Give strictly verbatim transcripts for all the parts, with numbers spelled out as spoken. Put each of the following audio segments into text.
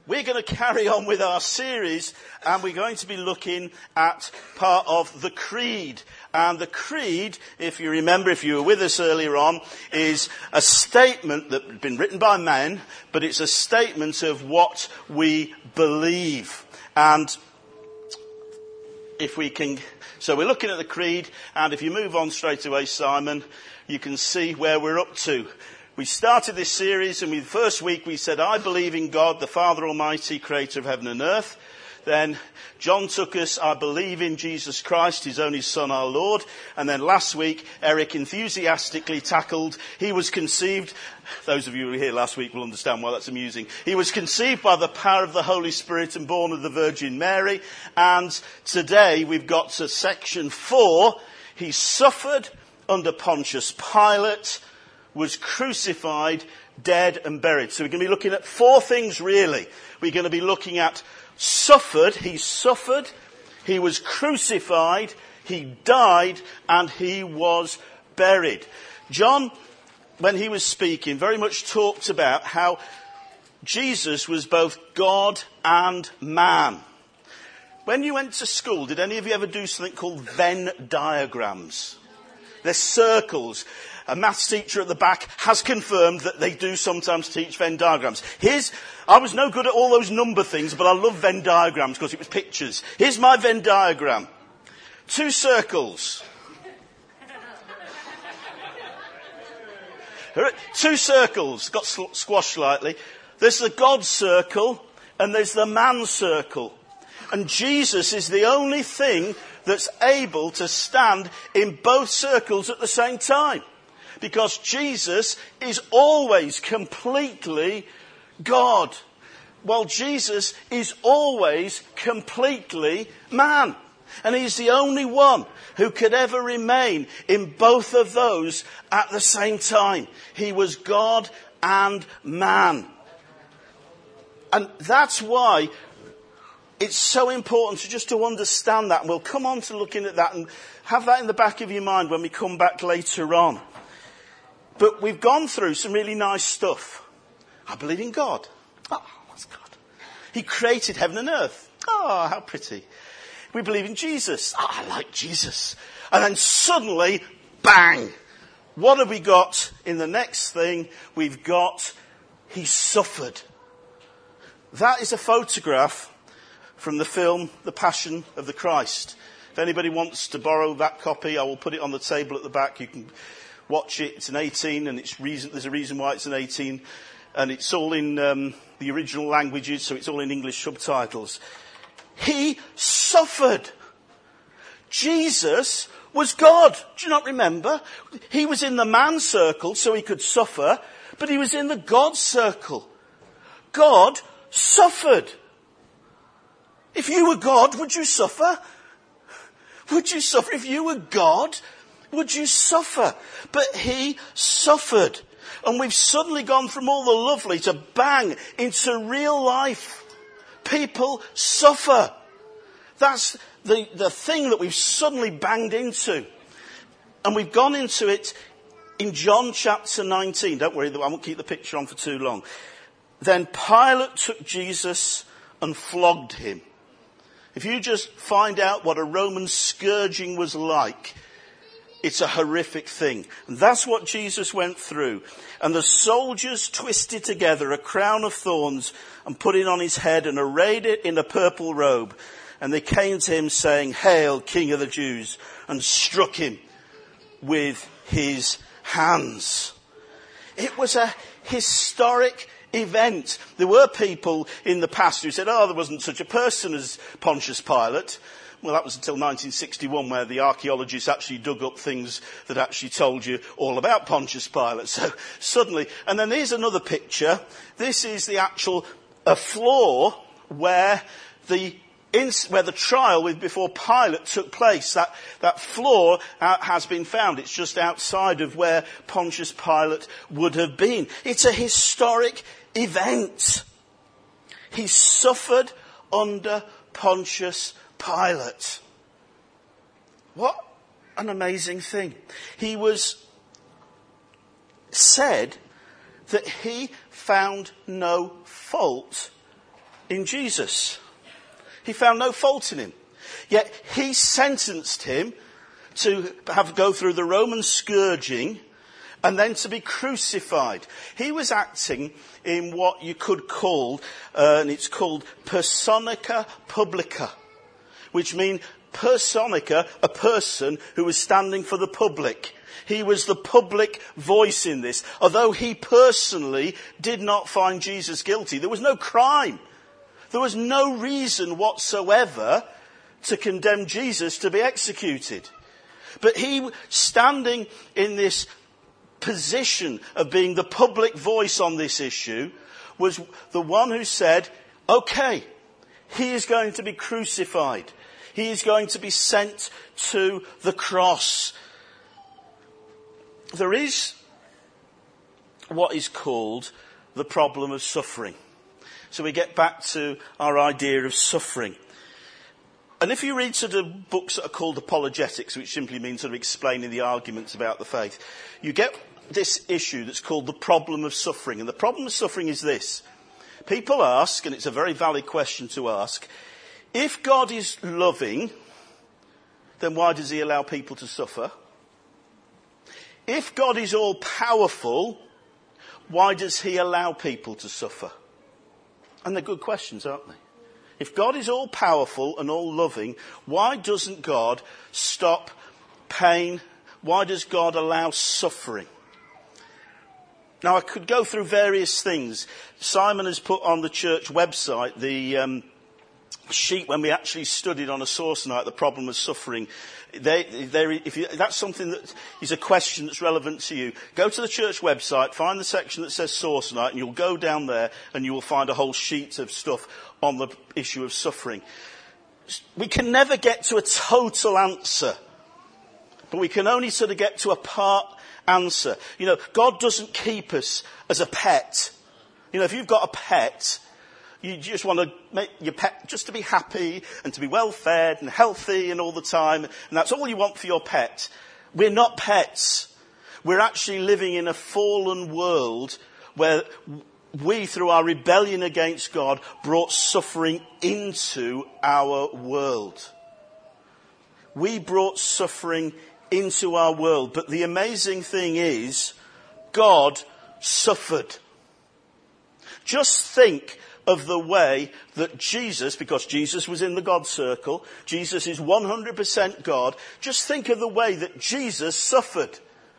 We're going to carry on with our series, and we're going to be looking at part of the Creed. And the Creed, if you remember, if you were with us earlier on, is a statement that has been written by men, but it's a statement of what we believe. And if we can, so we're looking at the Creed, and if you move on straight away, Simon, you can see where we're up to. We started this series, and the first week we said, I believe in God, the Father Almighty, creator of heaven and earth. Then John took us, I believe in Jesus Christ, his only Son, our Lord. And then last week, Eric enthusiastically tackled, he was conceived, those of you who were here last week will understand why that's amusing. He was conceived by the power of the Holy Spirit and born of the Virgin Mary. And today we've got to section four. He suffered under Pontius Pilate, was crucified, dead and buried. So we're going to be looking at four things really. We're going to be looking at suffered, he suffered, he was crucified, he died, and he was buried. John, when he was speaking, very much talked about how Jesus was both God and man. When you went to school, did any of you ever do something called Venn diagrams? They're circles. A maths teacher at the back has confirmed that they do sometimes teach Venn diagrams. Here's, I was no good at all those number things, but I love Venn diagrams because it was pictures. Here's my Venn diagram. Two circles. Two circles, got squashed slightly. There's the God circle and there's the man circle. And Jesus is the only thing that's able to stand in both circles at the same time. Because Jesus is always completely God, while Jesus is always completely man. And he's the only one who could ever remain in both of those at the same time. He was God and man. And that's why it's so important to just to understand that. And we'll come on to looking at that and have that in the back of your mind when we come back later on. But we've gone through some really nice stuff. I believe in God. Oh, that's God. He created heaven and earth. Oh, how pretty. We believe in Jesus. Oh, I like Jesus. And then suddenly, bang. What have we got in the next thing? We've got, he suffered. That is a photograph from the film, The Passion of the Christ. If anybody wants to borrow that copy, I will put it on the table at the back. You can watch it. It's an eighteen, and it's reason, there's a reason why it's an eighteen. And it's all in um, the original languages, so it's all in English subtitles. He suffered. Jesus was God. Do you not remember? He was in the man circle, so he could suffer, but he was in the God circle. God suffered. If you were God, would you suffer? Would you suffer if you were God? Would you suffer? But he suffered. And we've suddenly gone from all the lovely to bang into real life. People suffer. That's the, the thing that we've suddenly banged into. And we've gone into it in John chapter nineteen. Don't worry, I won't keep the picture on for too long. Then Pilate took Jesus and flogged him. If you just find out what a Roman scourging was like, it's a horrific thing. And that's what Jesus went through. And the soldiers twisted together a crown of thorns and put it on his head and arrayed it in a purple robe. And they came to him saying, "Hail, King of the Jews," and struck him with his hands. It was a historic event. There were people in the past who said, oh, there wasn't such a person as Pontius Pilate. Well, that was until nineteen sixty-one, where the archaeologists actually dug up things that actually told you all about Pontius Pilate. So suddenly, and then here's another picture. This is the actual a floor where the in, where the trial with before Pilate took place. That that floor uh, has been found. It's just outside of where Pontius Pilate would have been. It's a historic event. He suffered under Pontius Pilate. What an amazing thing. He was said that he found no fault in Jesus. He found no fault in him. Yet he sentenced him to have go through the Roman scourging and then to be crucified. He was acting in what you could call, uh, and it's called personae publica, which means personae, a person who was standing for the public. He was the public voice in this. Although he personally did not find Jesus guilty. There was no crime. There was no reason whatsoever to condemn Jesus to be executed. But he, standing in this position of being the public voice on this issue, was the one who said, okay, he is going to be crucified. He is going to be sent to the cross. There is what is called the problem of suffering. So we get back to our idea of suffering. And if you read sort of books that are called apologetics, which simply means sort of explaining the arguments about the faith, you get this issue that's called the problem of suffering. And the problem of suffering is this. People ask, and it's a very valid question to ask, if God is loving, then why does he allow people to suffer? If God is all powerful, why does he allow people to suffer? And they're good questions, aren't they? If God is all powerful and all loving, why doesn't God stop pain? Why does God allow suffering? Now, I could go through various things. Simon has put on the church website the um, sheet when we actually studied on a source night the problem of suffering. They, they, if you, that's something that is a question that's relevant to you, go to the church website, find the section that says source night, and you'll go down there and you will find a whole sheet of stuff on the issue of suffering. We can never get to a total answer, but we can only sort of get to a part answer. You know, God doesn't keep us as a pet. You know, if you've got a pet, you just want to make your pet just to be happy and to be well fed and healthy and all the time. And that's all you want for your pet. We're not pets. We're actually living in a fallen world where we, through our rebellion against God, brought suffering into our world. We brought suffering into our world. But the amazing thing is, God suffered. Just think of the way that Jesus, because Jesus was in the God circle, Jesus is one hundred percent God, just think of the way that Jesus suffered.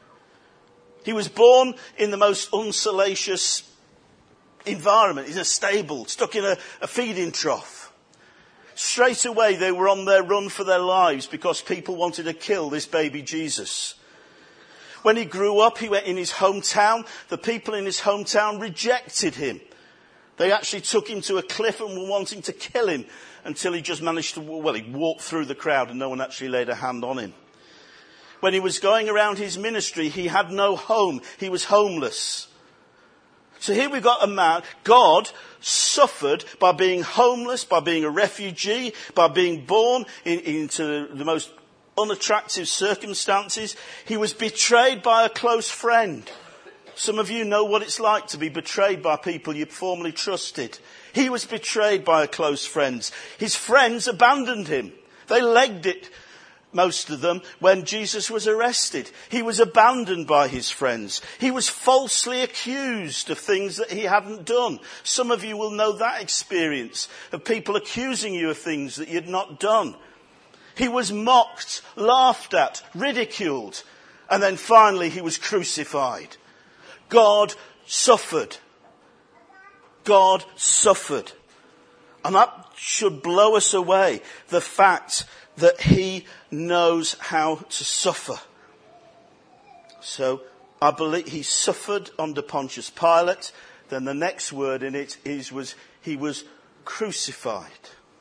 He was born in the most unsalacious environment, in a stable, stuck in a, a feeding trough. Straight away they were on their run for their lives because people wanted to kill this baby Jesus. When he grew up, he went in his hometown. The people in his hometown rejected him. They actually took him to a cliff and were wanting to kill him until he just managed to, well, he walked through the crowd and no one actually laid a hand on him. When he was going around his ministry, he had no home. He was homeless. So here we've got a man, God suffered by being homeless, by being a refugee, by being born in, into the most unattractive circumstances. He was betrayed by a close friend. Some of you know what it's like to be betrayed by people you formerly trusted. He was betrayed by a close friend. His friends abandoned him. They legged it, most of them, when Jesus was arrested. He was abandoned by his friends. He was falsely accused of things that he hadn't done. Some of you will know that experience of people accusing you of things that you'd not done. He was mocked, laughed at, ridiculed, and then finally he was crucified. God suffered. God suffered. And that should blow us away, the fact that he knows how to suffer. So I believe he suffered under Pontius Pilate. Then the next word in it is was he was crucified.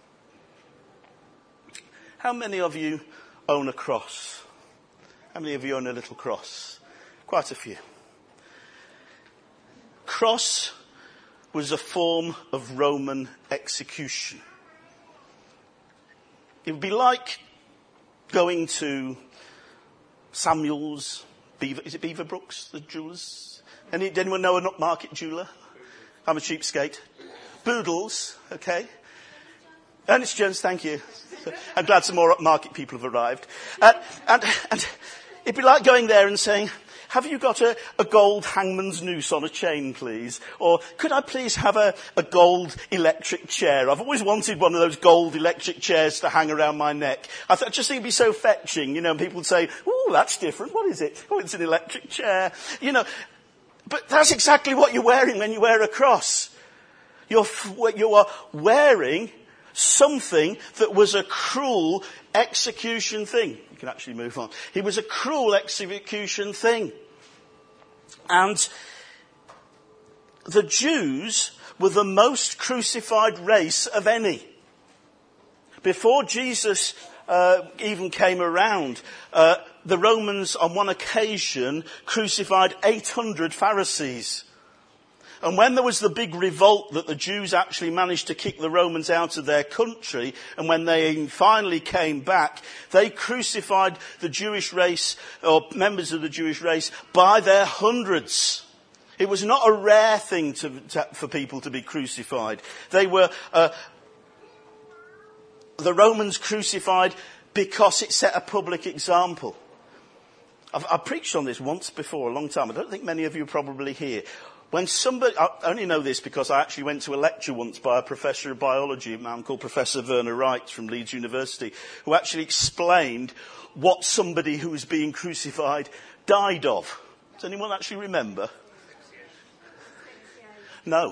How many of you own a cross? How many of you own a little cross? Quite a few. Cross was a form of Roman execution. It would be like going to Samuel's, Beaver, is it Beaverbrooks, the jewellers? Any, anyone know an upmarket jeweller? I'm a cheapskate. Boodles, okay. Ernest Jones, thank you. I'm glad some more upmarket people have arrived. Uh, and, and it'd be like going there and saying, have you got a, a gold hangman's noose on a chain, please? Or could I please have a, a gold electric chair? I've always wanted one of those gold electric chairs to hang around my neck. I, th- I just think it'd be so fetching, you know, and people would say, oh, that's different. What is it? Oh, it's an electric chair. You know, but that's exactly what you're wearing when you wear a cross. You're, you are wearing something that was a cruel execution thing. You can actually move on. It was a cruel execution thing. And the Jews were the most crucified race of any. Before Jesus uh, even came around, uh, the Romans on one occasion crucified eight hundred Pharisees. And when there was the big revolt that the Jews actually managed to kick the Romans out of their country, and when they finally came back, they crucified the Jewish race, or members of the Jewish race, by their hundreds. It was not a rare thing to, to, for people to be crucified. They were, uh, the Romans crucified because it set a public example. I've, I've preached on this once before, a long time. I don't think many of you are probably here. When somebody, I only know this because I actually went to a lecture once by a professor of biology, a man called Professor Werner Wright from Leeds University, who actually explained what somebody who was being crucified died of. Does anyone actually remember? No.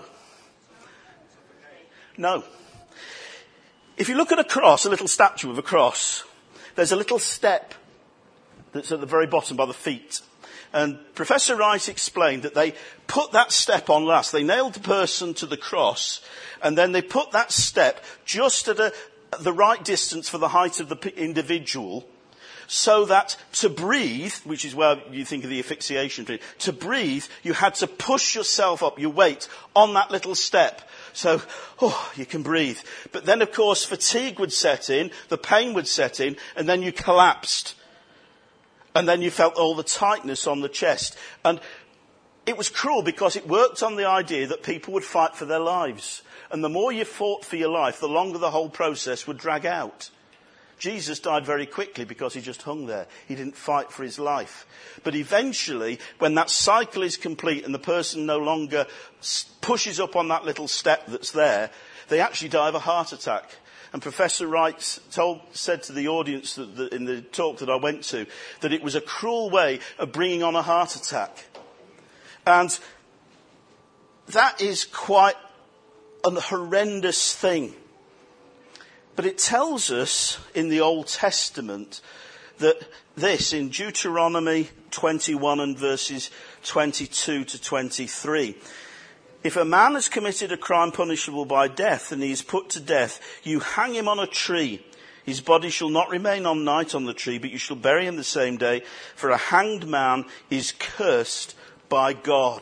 No. If you look at a cross, a little statue of a cross, there's a little step that's at the very bottom by the feet. And Professor Wright explained that they put that step on last. They nailed the person to the cross, and then they put that step just at, a, at the right distance for the height of the individual, so that to breathe, which is where you think of the asphyxiation, to breathe, you had to push yourself up, your weight, on that little step. So, oh, you can breathe. But then, of course, fatigue would set in, the pain would set in, and then you collapsed. And then you felt all the tightness on the chest. And it was cruel because it worked on the idea that people would fight for their lives. And the more you fought for your life, the longer the whole process would drag out. Jesus died very quickly because he just hung there. He didn't fight for his life. But eventually, when that cycle is complete and the person no longer pushes up on that little step that's there, they actually die of a heart attack. And Professor Wright told, said to the audience that, that in the talk that I went to, that it was a cruel way of bringing on a heart attack. And that is quite a horrendous thing. But it tells us in the Old Testament that this, in Deuteronomy twenty-one and verses twenty-two to twenty-three, if a man has committed a crime punishable by death and he is put to death, you hang him on a tree. His body shall not remain all night on the tree, but you shall bury him the same day, for a hanged man is cursed by God.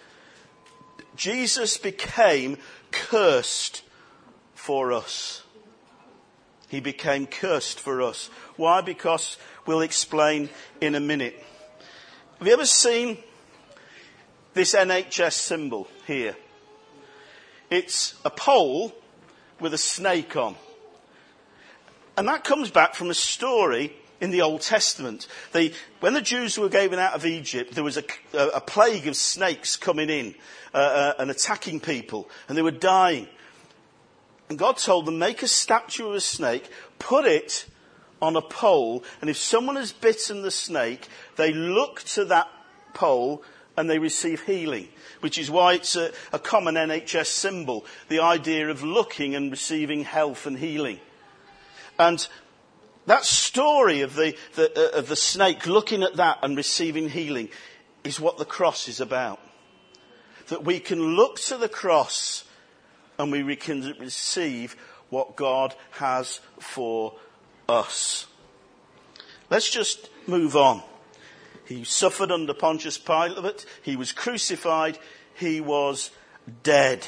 Jesus became cursed for us. He became cursed for us. Why? Because we'll explain in a minute. Have you ever seen this N H S symbol here? It's a pole with a snake on. And that comes back from a story in the Old Testament. They, when the Jews were driven out of Egypt, there was a, a plague of snakes coming in uh, uh, and attacking people, and they were dying. And God told them, make a statue of a snake, put it on a pole, and if someone has bitten the snake, they look to that pole and they receive healing, which is why it's a, a common N H S symbol, the idea of looking and receiving health and healing. And that story of the, the, uh, of the snake looking at that and receiving healing is what the cross is about. That we can look to the cross and we can receive what God has for us. Let's just move on. He suffered under Pontius Pilate. He was crucified. He was dead.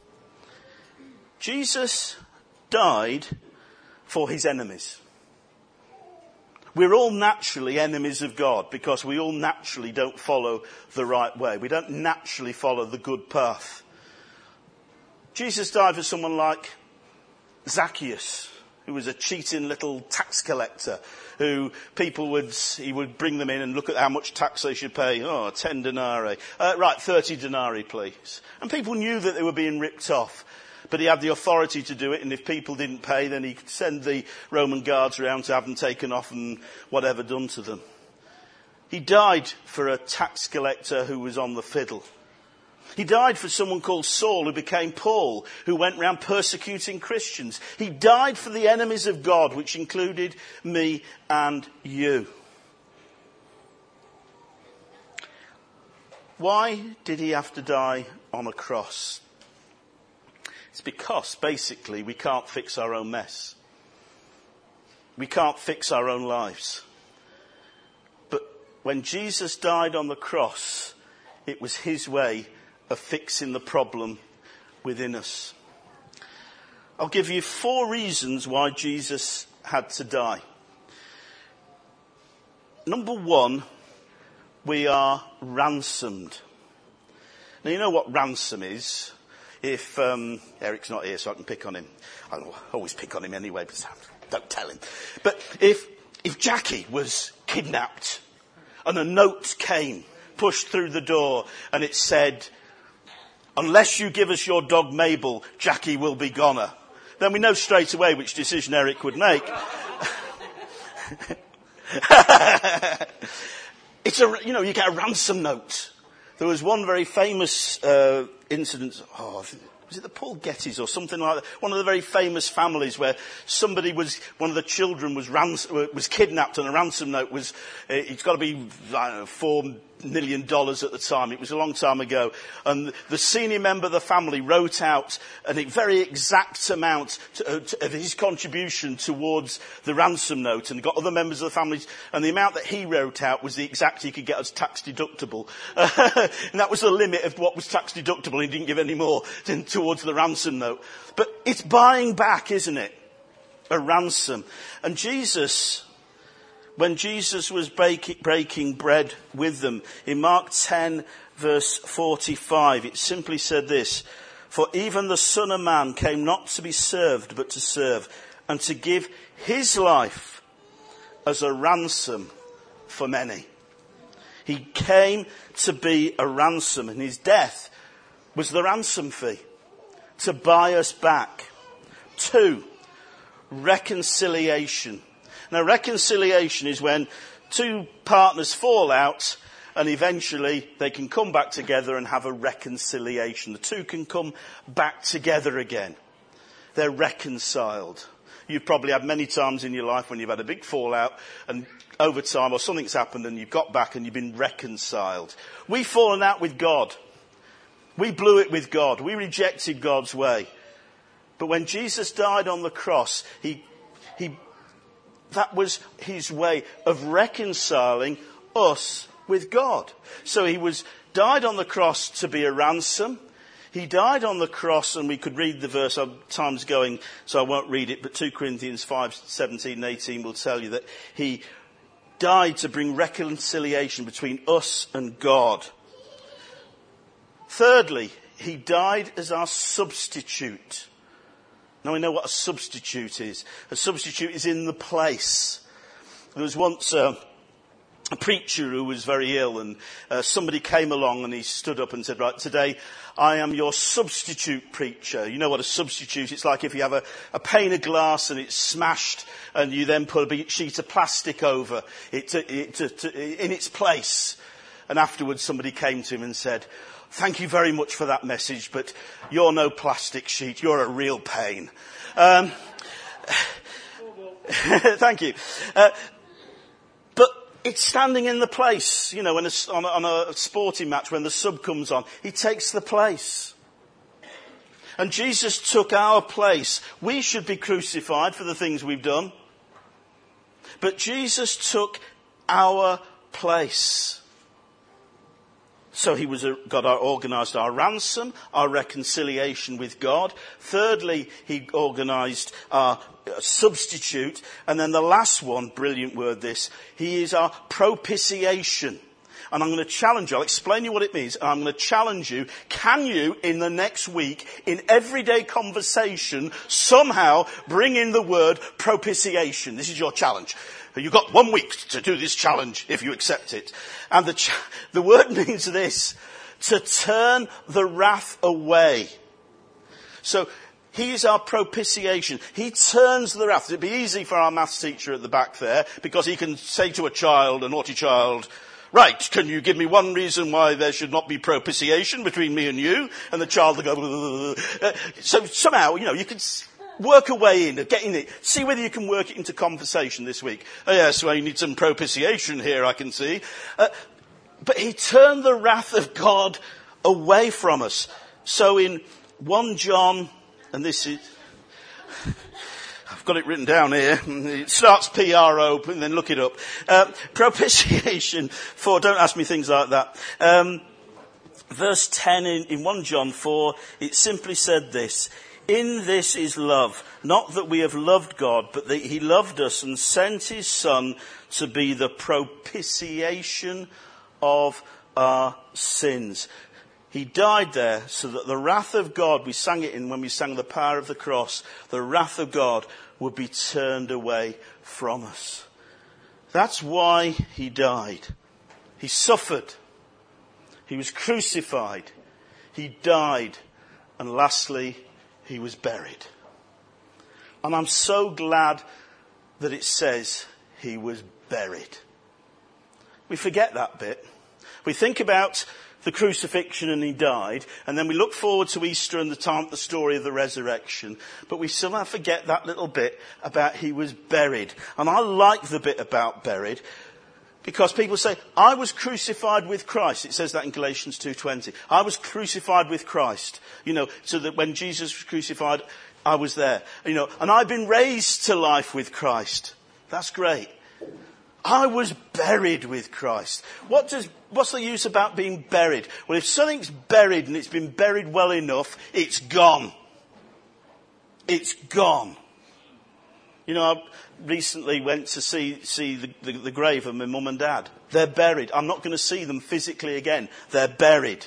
Jesus died for his enemies. We're all naturally enemies of God because we all naturally don't follow the right way. We don't naturally follow the good path. Jesus died for someone like Zacchaeus, who was a cheating little tax collector, who people would, he would bring them in and look at how much tax they should pay. Oh, ten denarii. Uh, right, thirty denarii, please. And people knew that they were being ripped off. But he had the authority to do it, and if people didn't pay, then he could send the Roman guards around to have them taken off and whatever done to them. He died for a tax collector who was on the fiddle. He died for someone called Saul, who became Paul, who went around persecuting Christians. He died for the enemies of God, which included me and you. Why did he have to die on a cross? It's because, basically, we can't fix our own mess. We can't fix our own lives. But when Jesus died on the cross, it was his way of fixing the problem within us. I'll give you four reasons why Jesus had to die. Number one, we are ransomed. Now, you know what ransom is. If um, Eric's not here, so I can pick on him. I always pick on him anyway, but don't tell him. But if if Jackie was kidnapped and a note came, pushed through the door, and it said, "Unless you give us your dog Mabel, Jackie will be goner," then we know straight away which decision Eric would make. It's a, you know, you get a ransom note. There was one very famous uh, incident, oh, was it the Paul Gettys or something like that? One of the very famous families where somebody was, one of the children was rans- was kidnapped and a ransom note was, it's got to be, I don't know, four million dollars at the time. It was a long time ago. And the senior member of the family wrote out a very exact amount to, uh, to, of his contribution towards the ransom note, and got other members of the family, and the amount that he wrote out was the exact he could get as tax deductible. Uh, and that was the limit of what was tax deductible. He didn't give any more to, towards the ransom note. But it's buying back, isn't it? A ransom. And Jesus, when Jesus was breaking bread with them, in Mark ten verse forty-five, it simply said this: "For even the Son of Man came not to be served, but to serve, and to give his life as a ransom for many." He came to be a ransom, and his death was the ransom fee to buy us back. Two, reconciliation. Now, reconciliation is when two partners fall out and eventually they can come back together and have a reconciliation. The two can come back together again. They're reconciled. You've probably had many times in your life when you've had a big fallout and over time or something's happened and you've got back and you've been reconciled. We've fallen out with God. We blew it with God. We rejected God's way. But when Jesus died on the cross, he, he, that was his way of reconciling us with God. So he was died on the cross to be a ransom. He died on the cross, and we could read the verse. Time's going, so I won't read it, but Second Corinthians five, seventeen and eighteen will tell you that he died to bring reconciliation between us and God. Thirdly, he died as our substitute. Now we know what a substitute is. A substitute is in the place. There was once uh, a preacher who was very ill, and uh, somebody came along and he stood up and said, "Right, today I am your substitute preacher." You know what a substitute? It's like if you have a, a pane of glass and it's smashed, and you then put a sheet of plastic over it, to, it to, to, in its place. And afterwards somebody came to him and said, "Thank you very much for that message, but you're no plastic sheet. You're a real pain." Um, thank you. Uh, but it's standing in the place, you know, when a, on, a, on a sporting match, when the sub comes on, he takes the place. And Jesus took our place. We should be crucified for the things we've done. But Jesus took our place. So he was a, got our, organised our ransom, our reconciliation with God. Thirdly, he organised our substitute. And then the last one, brilliant word this, he is our propitiation. And I'm going to challenge you. I'll explain you what it means. And I'm going to challenge you. Can you, in the next week, in everyday conversation, somehow bring in the word propitiation? This is your challenge. You've got one week to do this challenge if you accept it. And the, ch- the word means this, to turn the wrath away. So, he is our propitiation. He turns the wrath. It'd be easy for our maths teacher at the back there, because he can say to a child, a naughty child, right, can you give me one reason why there should not be propitiation between me and you? And the child will go, uh, so somehow, you know, you can work a way in, get in it. See whether you can work it into conversation this week. Oh yes, well you need some propitiation here, I can see. Uh, but he turned the wrath of God away from us. So in First John, and this is, I've got it written down here. It starts P R O, and then look it up. Uh, propitiation for, don't ask me things like that. Um, verse ten in, in First John four, it simply said this, in this is love, not that we have loved God, but that he loved us and sent his Son to be the propitiation of our sins. He died there so that the wrath of God, we sang it in when we sang the power of the cross, the wrath of God would be turned away from us. That's why he died. He suffered. He was crucified. He died. And lastly, he was buried. And I'm so glad that it says he was buried. We forget that bit. We think about the crucifixion and he died, and then we look forward to Easter and the time, the story of the resurrection. But we somehow forget that little bit about he was buried. And I like the bit about buried, because people say, I was crucified with Christ. It says that in Galatians two twenty. I was crucified with Christ. You know, so that when Jesus was crucified, I was there. You know, and I've been raised to life with Christ. That's great. I was buried with Christ. What does, what's the use about being buried? Well, if something's buried and it's been buried well enough, it's gone. It's gone. You know, I recently went to see, see the, the, the grave of my mum and dad. They're buried. I'm not going to see them physically again. They're buried.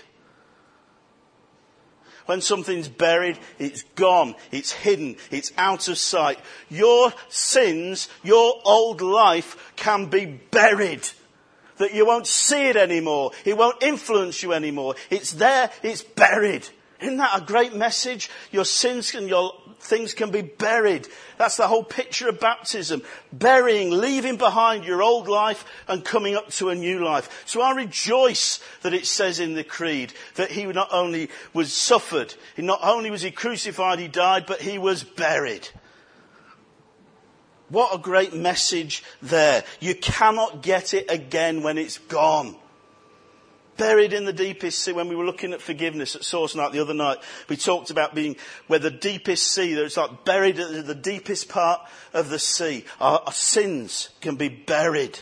When something's buried, it's gone, it's hidden, it's out of sight. Your sins, your old life can be buried. That you won't see it anymore. It won't influence you anymore. It's there, it's buried. Isn't that a great message? Your sins and your things can be buried. That's the whole picture of baptism. Burying, leaving behind your old life and coming up to a new life. So I rejoice that it says in the creed that he not only was suffered, not only was he crucified, he died, but he was buried. What a great message there. You cannot get it again when it's gone. Buried in the deepest sea. When we were looking at forgiveness at Source Night the other night, we talked about being where the deepest sea, that it's like buried at the deepest part of the sea. Our, our sins can be buried.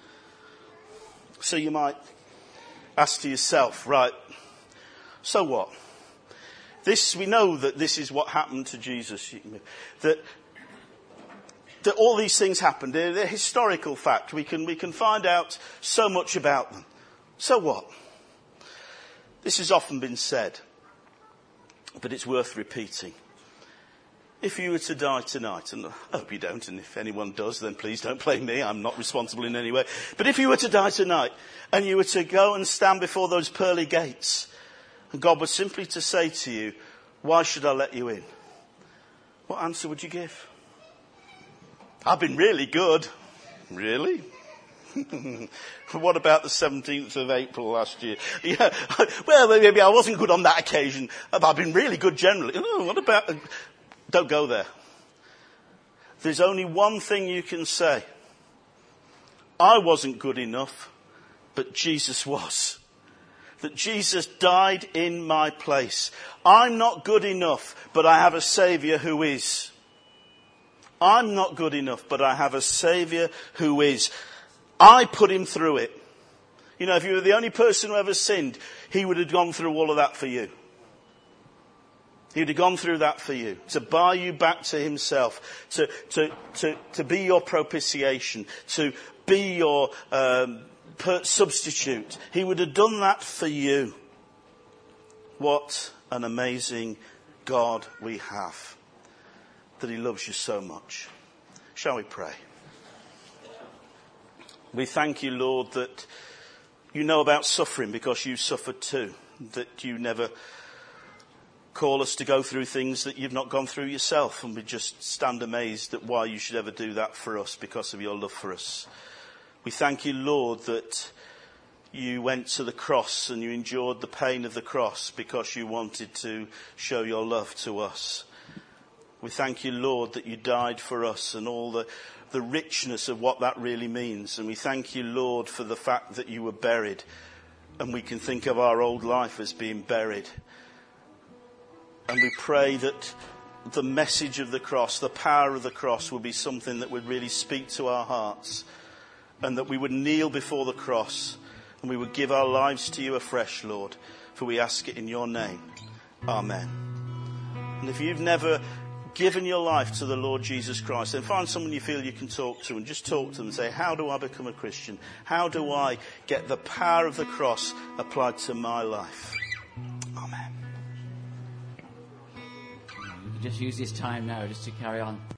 So you might ask to yourself, right, so what? This, we know that this is what happened to Jesus. That, that all these things happened. They're, they're historical fact. We can, we can find out so much about them. So what? This has often been said, but it's worth repeating. If you were to die tonight, and I hope you don't, and if anyone does, then please don't blame me, I'm not responsible in any way. But if you were to die tonight, and you were to go and stand before those pearly gates, and God was simply to say to you, why should I let you in? What answer would you give? I've been really good. Really? What about the seventeenth of April last year? Yeah, well, maybe I wasn't good on that occasion, but I've been really good generally. Oh, what about... Don't go there. There's only one thing you can say. I wasn't good enough, but Jesus was. That Jesus died in my place. I'm not good enough, but I have a Saviour who is. I'm not good enough, but I have a Saviour who is. I put him through it. You know, if you were the only person who ever sinned, he would have gone through all of that for you. He would have gone through that for you. To buy you back to himself. To, to, to, to be your propitiation. To be your, um, per- substitute. He would have done that for you. What an amazing God we have, that he loves you so much. Shall we pray? We thank you, Lord, that you know about suffering because you suffered too, that you never call us to go through things that you've not gone through yourself, and we just stand amazed at why you should ever do that for us because of your love for us. We thank you, Lord, that you went to the cross and you endured the pain of the cross because you wanted to show your love to us. We thank you, Lord, that you died for us and all the, the richness of what that really means. And we thank you, Lord, for the fact that you were buried, and we can think of our old life as being buried. And we pray that the message of the cross, the power of the cross, will be something that would really speak to our hearts, and that we would kneel before the cross and we would give our lives to you afresh, Lord, for we ask it in your name. Amen. And if you've never given your life to the Lord Jesus Christ, then find someone you feel you can talk to and just talk to them and say, how do I become a Christian? How do I get the power of the cross applied to my life? Amen. You can just use this time now just to carry on.